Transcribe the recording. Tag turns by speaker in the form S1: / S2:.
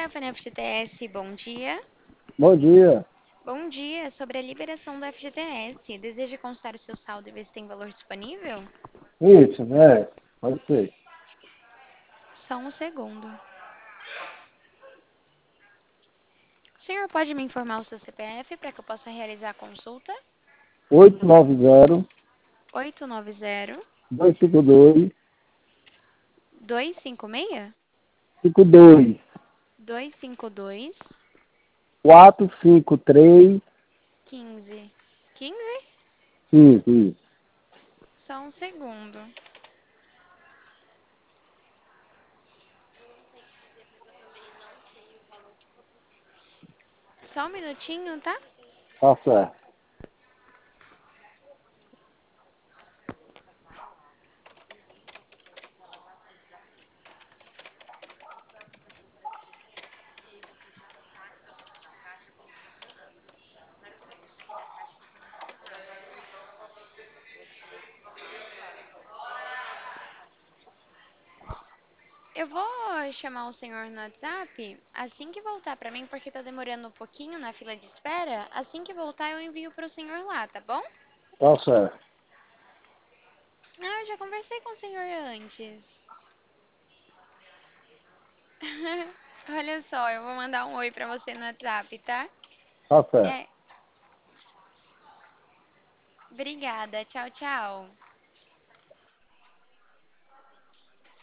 S1: Stephanie, FGTS, bom dia.
S2: Bom dia.
S1: Bom dia, sobre a liberação do FGTS. Deseja consultar o seu saldo e ver se tem valor disponível?
S2: Isso, né? Pode ser.
S1: Só um segundo. O senhor pode me informar o seu CPF para que eu possa realizar a consulta?
S2: 890
S1: 890
S2: 252
S1: 256
S2: 52
S1: 252
S2: 453
S1: 15. 15?
S2: isso.
S1: Só um segundo. Só um minutinho, tá?
S2: Tá certo.
S1: Eu vou chamar o senhor no WhatsApp assim que voltar pra mim, porque tá demorando um pouquinho na fila de espera. Assim que voltar, eu envio pro senhor lá, tá bom?
S2: Tá certo.
S1: Ah, eu já conversei com o senhor antes. Olha só, eu vou mandar um oi pra você no WhatsApp, tá?
S2: Tá certo.
S1: É, obrigada. Tchau, tchau.